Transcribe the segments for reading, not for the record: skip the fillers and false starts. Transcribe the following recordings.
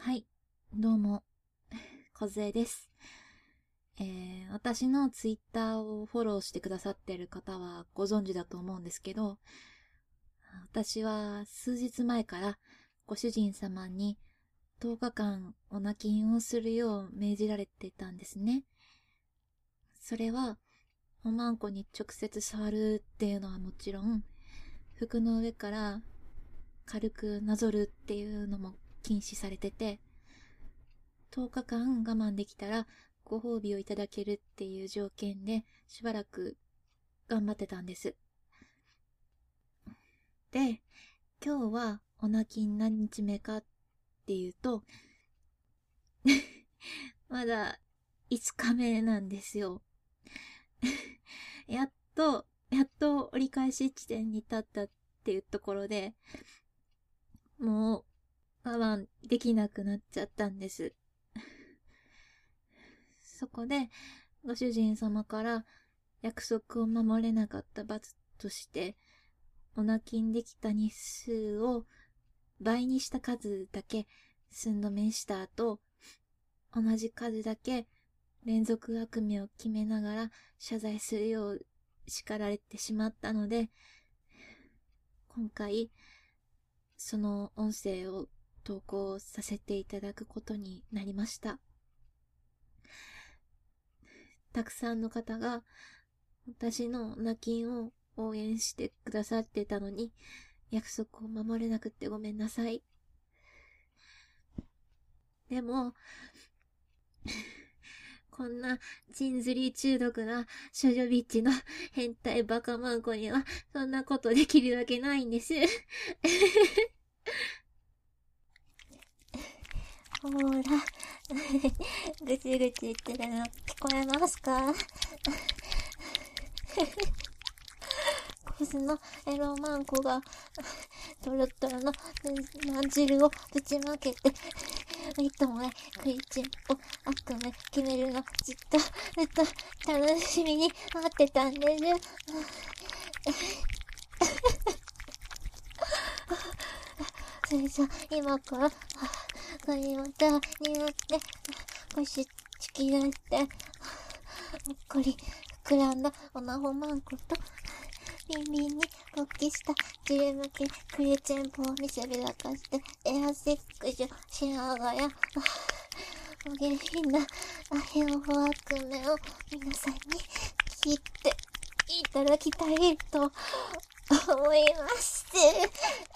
はい、どうも、こずえです。私のツイッターをフォローしてくださっている方はご存知だと思うんですけど、私は数日前からご主人様に10日間お泣きをするよう命じられてたんですね。それは、おまんこに直接触るっていうのはもちろん、服の上から軽くなぞるっていうのも禁止されてて、10日間我慢できたらご褒美をいただけるっていう条件でしばらく頑張ってたんです。で、今日はお泣き何日目かっていうとまだ5日目なんですよ。やっと折り返し地点に立ったっていうところで、もう我慢できなくなっちゃったんです。そこでご主人様から約束を守れなかった罰としてお泣きんできた日数を倍にした数だけ寸止めした後、同じ数だけ連続悪名を決めながら謝罪するよう叱られてしまったので、今回その音声を投稿させていただくことになりました。たくさんの方が私の泣きを応援してくださってたのに、約束を守れなくってごめんなさい。でもこんなチンズリー中毒な処女ビッチの変態バカマンコにはそんなことできるわけないんです。ほーらぐちぐち言ってるの聞こえますか？コスのエロマンコがトロトロのまん汁をぶちまけて糸前食いちんぽ悪夢決めるのずっと楽しみに待ってたんですそれじゃ今からガニ股になって腰突き出してもっこり膨らんだおなほまんことビンビンに勃起したジル向けクレチェンポを見せびらかしてエアセックスしながらお下品なヘオフォ悪夢を皆さんに聞いていただきたいと思いまして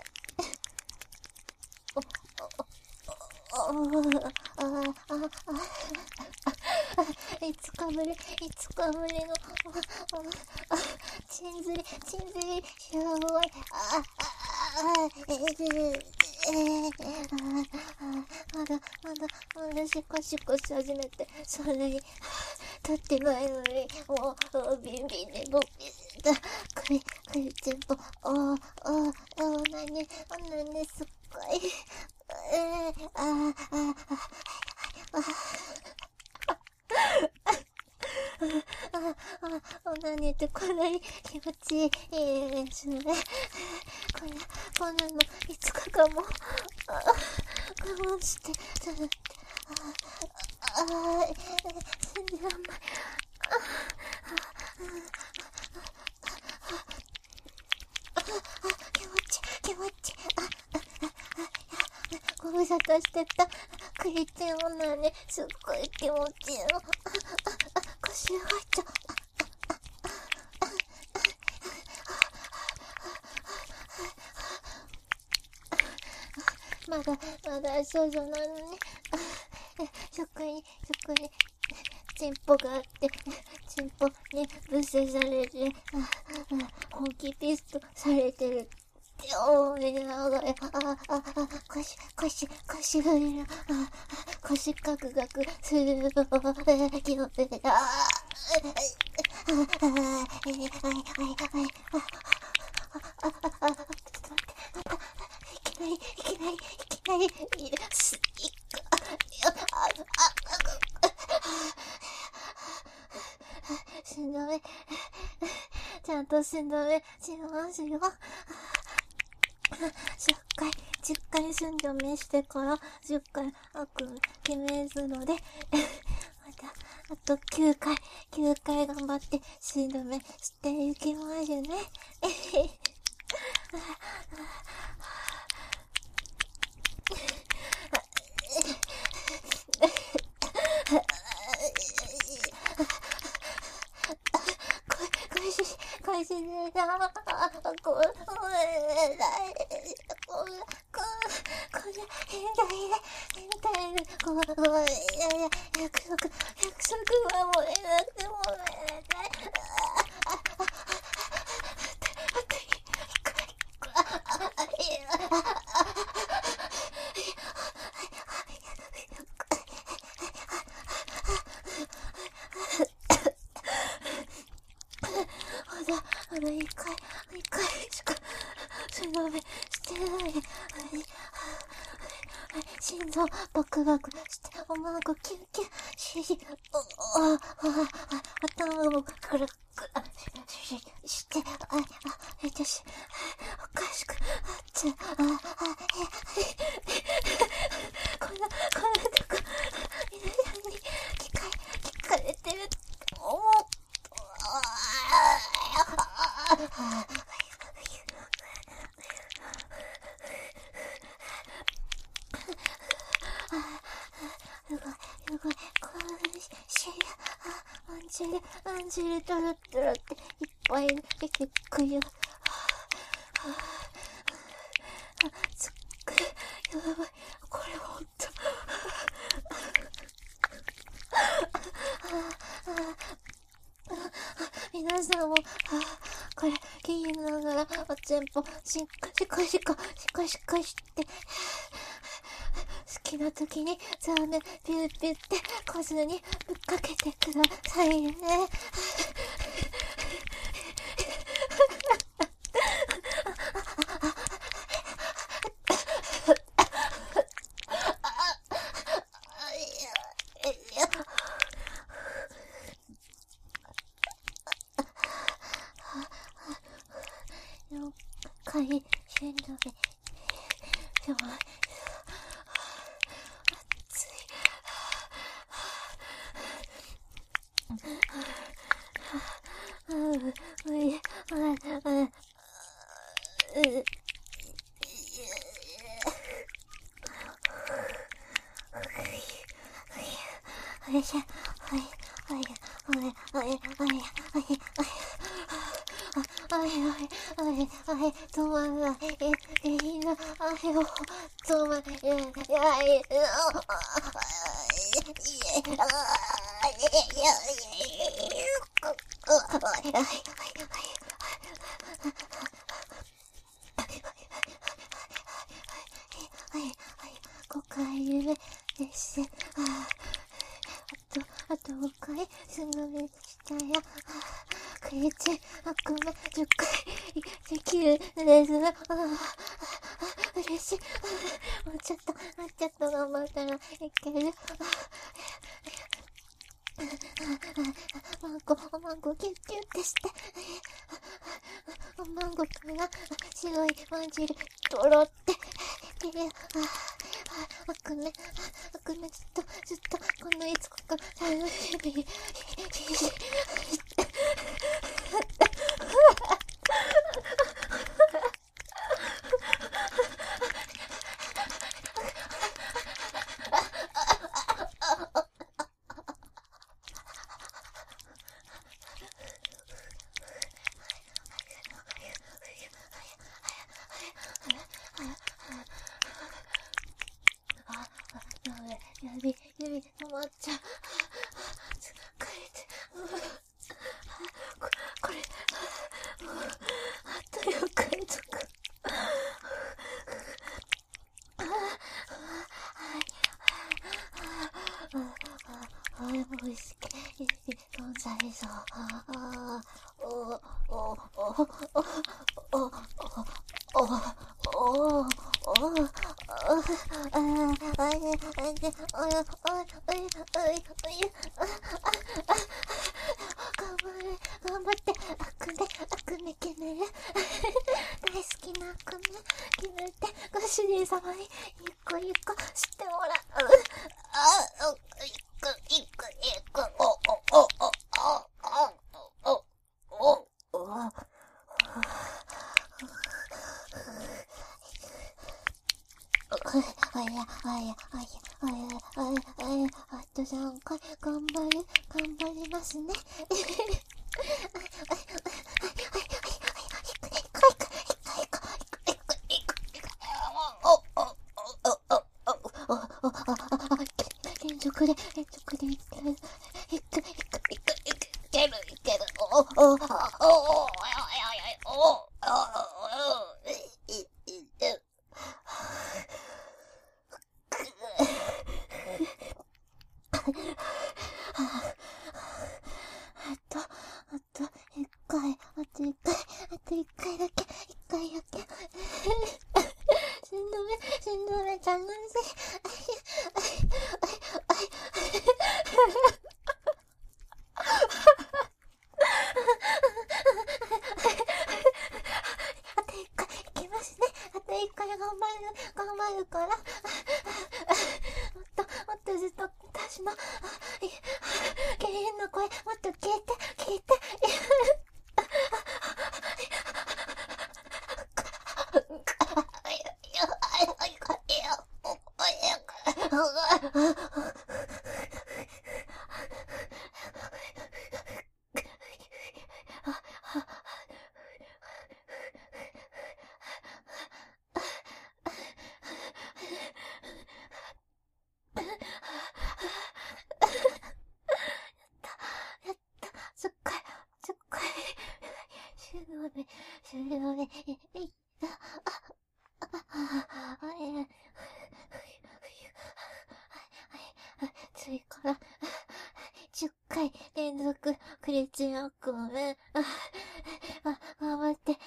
いつかぶりのチンズリしょぼいまだシコシコし始めてそんなに立ってないのにもうビンビンでボッピしたクリチンポ何すっごいオナニーってこんなに気持ちいいですね。こんなのいつかも我慢してたって信じらんない。気持ちご無沙汰してたクリテン女ね、すっごい気持ちいいの。腰が入っちゃう。まだ少女なのにそこにチンポがあってチンポにぶっ刺されて本気ピストされてるって思いながら腰振りの腰ガクガクするよいきなり寸止めちゃんと寸止めしますよ10回寸止めしてから10回悪夢決めずのでまたあと9回頑張って寸止めしていきますね。これ死ねな。これ変態約束はもう得なくてもまだ一回しか寸止めしてない。心臓バクバクして思わずキュンキュン頭もクルクルして私おかしくなっちゃう。こんなとこ皆さんに聞かれてると思う。すごいアンジェルトロトロっていっぱい出てくるよ。やばい、これほんと皆さんもこれ聞きながらおちんぽしっかりして好きな時にザーメピューピュってこずにぶっかけてくださいね。4回戦止めでも止まらない。みんな、止まらない。5回夢です。あと5回寸止めしたらクリチン悪夢10回できるです。嬉しい。もうちょっと頑張ったらいける。おまんこキュッキュッてしておまんこから白いまんじるとろって悪夢ずっとこのいつこか楽しみ指止まっちゃう。疲れてこれあと4回とかもうし飛んじゃいそう。頑張って、あくねけね大好きなあく決めて、ご主人様に一個一個してもらう。一個、あと3回頑張りますね。連続でいける。あと一回だけ。しんどめ、楽しい。あと一回いきますね。あと一回頑張るから。もっとずっと私の下品な声もっと聞いて。終了ね。次から10回連続クリチンアクメ頑張って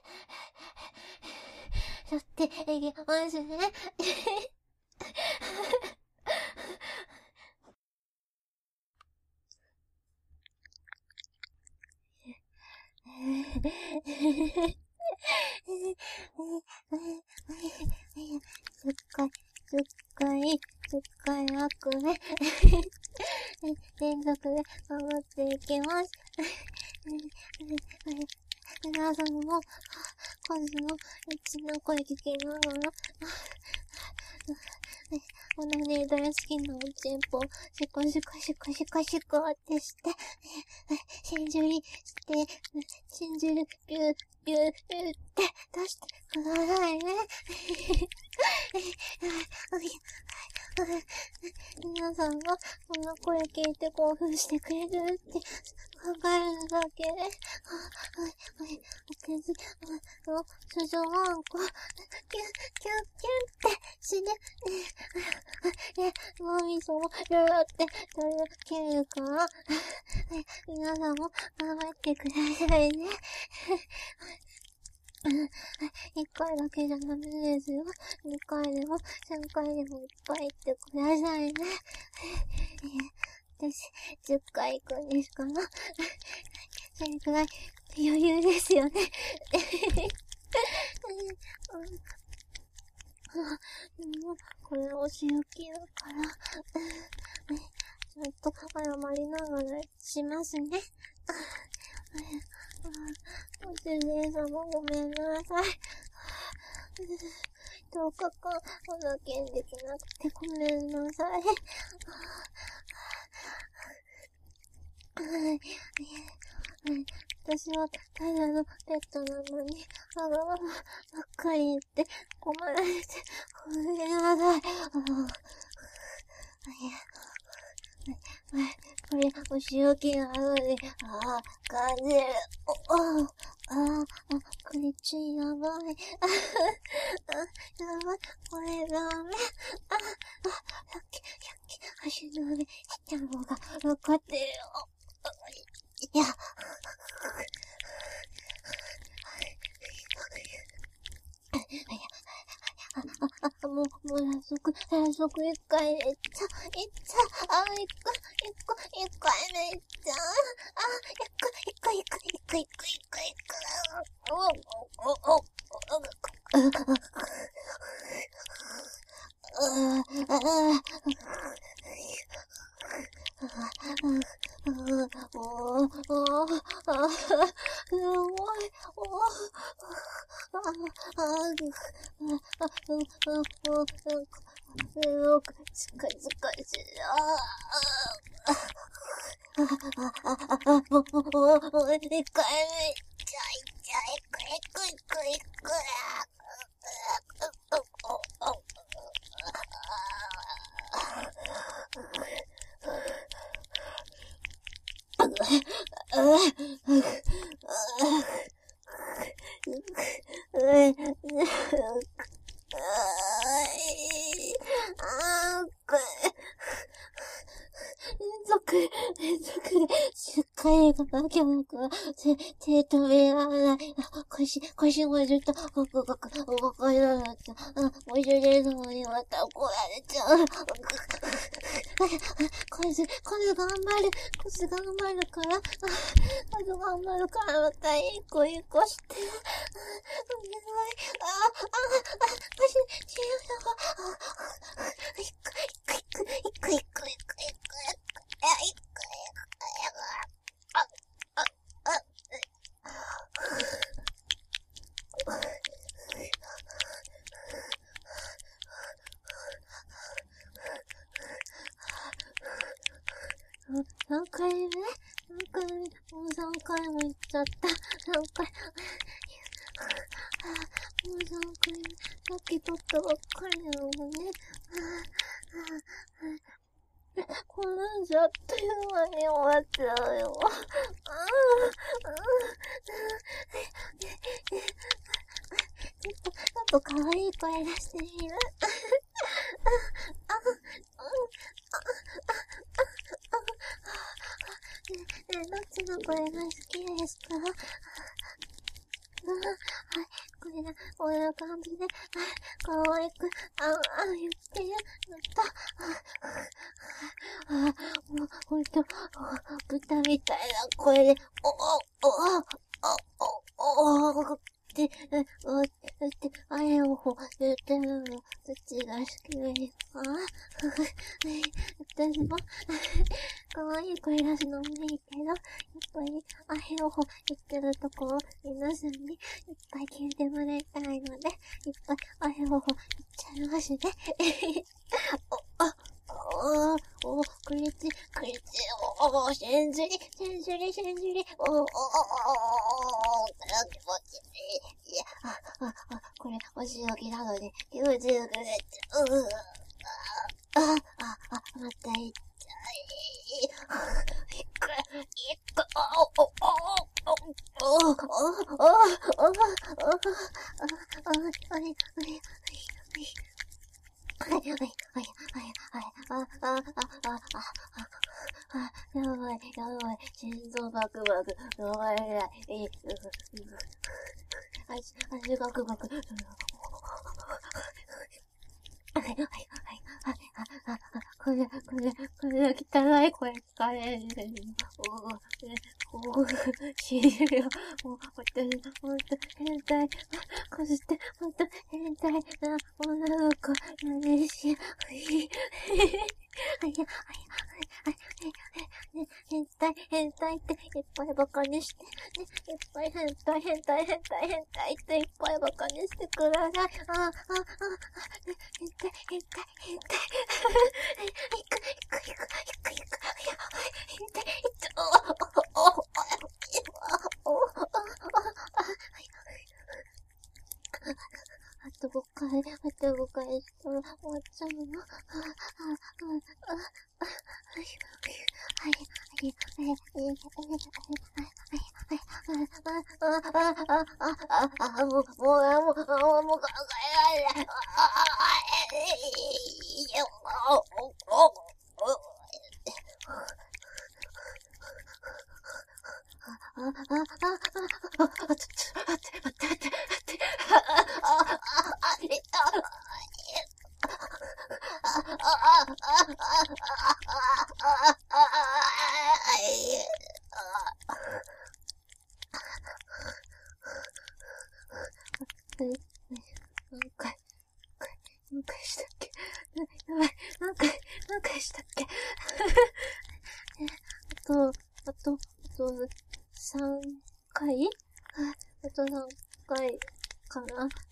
やっていきますね。10回悪ね。連続で頑張っていきます。皆さんも、数の一の声聞きながら、このね、大好きなおちんぽ、シコってして、真珠にして、真珠ビューって出してくださいね。皆さんがこの声聞いて興奮してくれるって考えるだけで、私の主女ワンコ、キュッってして、脳みそもギューってとろけるから、皆さんも頑張ってくださいね。1回だけじゃダメですよ。2回でも3回でもいっぱい言ってくださいね。私、10回行くんですから。それくらい余裕ですよね。でも、これお仕置きだから、ちょっと謝りながらしますね。ご主人様ごめんなさい。10日間おなけんできなくてごめんなさい。私はただのペットなのに、わがままばっかり言って困られてごめんなさい。これ、お仕置きなので、感じる。これちやばい。やばい。これダメ。さっき、足の上、ちっちゃい方が分かってるよ。いや。もう早速一回めっちゃ、一回めっちゃ、一回。 連続で、10回がわけわかんない。手止められない。腰もずっと、動かなかった。もう一度の方にまた怒られちゃう。こいつ頑張る。こいつ頑張るから、また一個して。お願い。死ぬよ。一個。何回目もう3回も言っちゃった。何回もう3回目。さっき撮ったばっかりなのね。こんなんじゃあっという間に終わっちゃうよ。ちょっと可愛い声出してみる。どっちの声が好きですか？はい、こんな感じで、可愛く、言ってやった。もう、ほんと、豚みたいな声で、あれを言ってるの、どっちが好きですか？私も、可愛い声出すのもいいけど、やっぱり、あれを言ってるとこを皆さんにいっぱい聞いてもらいたいので、いっぱいあれを言っちゃいますね。クリチ、センズリ、気持ちいい。いや、これ、お仕置きなので、気持ちよくなっちゃう。また行っちゃい。やばい。心臓バクバク。やばい。足バクバク。これ汚い声聞かれる。死ぬよ。もう、ほんと、変態。こうして、ほんと、変態な女の子なんですよ。変態っていっぱいバカにして、ね、いっぱい変態っていっぱいバカにしてください。変態。あと5回したら終わっちゃうの。もう考えられない。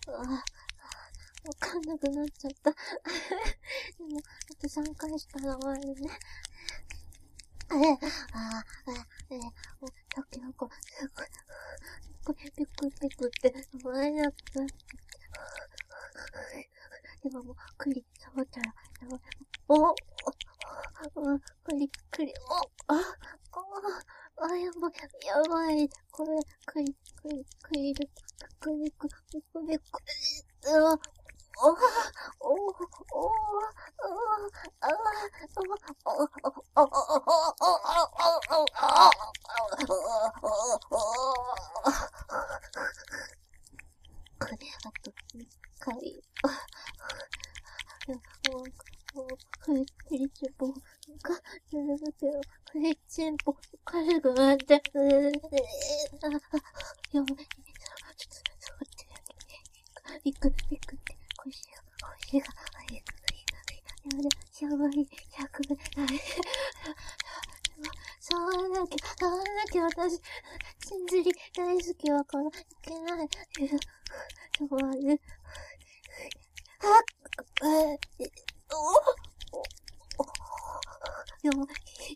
わかんなくなっちゃった。でも、あと3回したら終わるね。さっきなんか、すごい、ピクピクって、前だった。でももう、栗、触ったら、やばい。栗、やばい、やばい。これ、栗、で、おおおおこれ、あと、2回。クリチンポが、クリチンポ、軽くなって、やばい。ちょっと、触って。ビクって、腰が、やばい、100倍。触らなきゃ、私、チンズリ大好きだから、いけない。触る。やばい。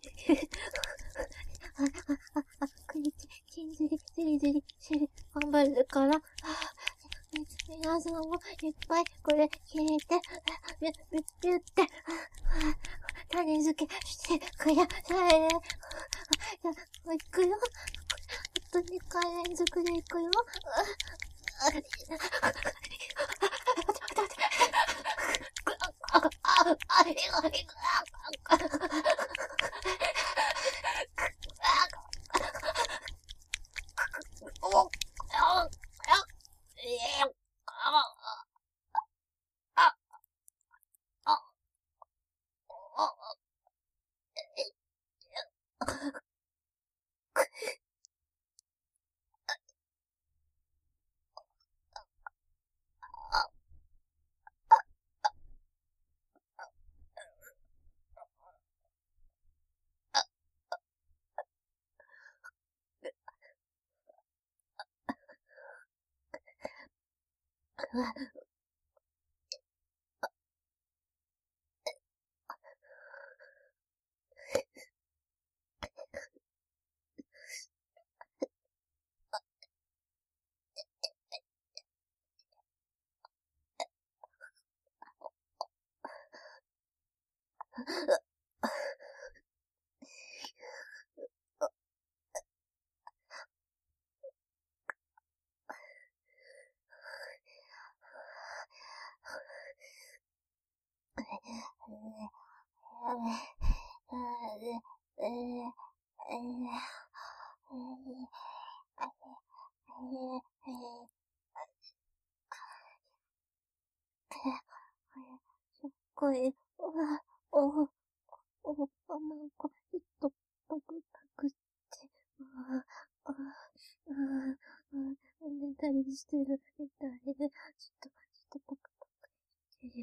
チンズリ、頑張るから。皆さんもいっぱいこれ聞いて、言って、種付けしてくださいね。じゃあ、行くよ。あと2回連続で行くよ。すっごい、なんか、パクって、寝たりしてるみたいで、ちょっとパクっていう。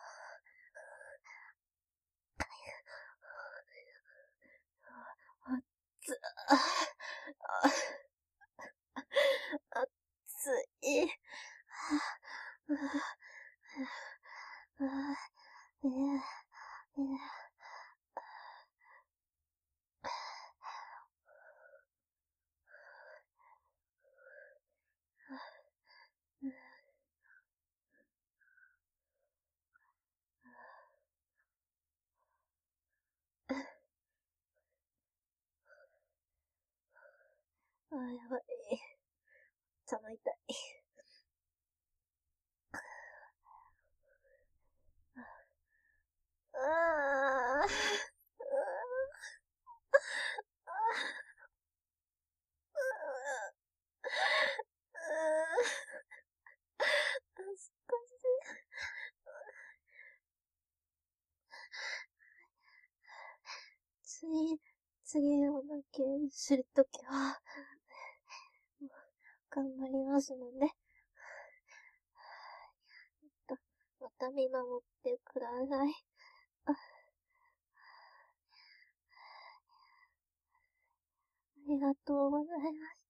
暑い。やばい。頭痛い。次のだけするときは、頑張りますので、また見守ってください。ありがとうございます。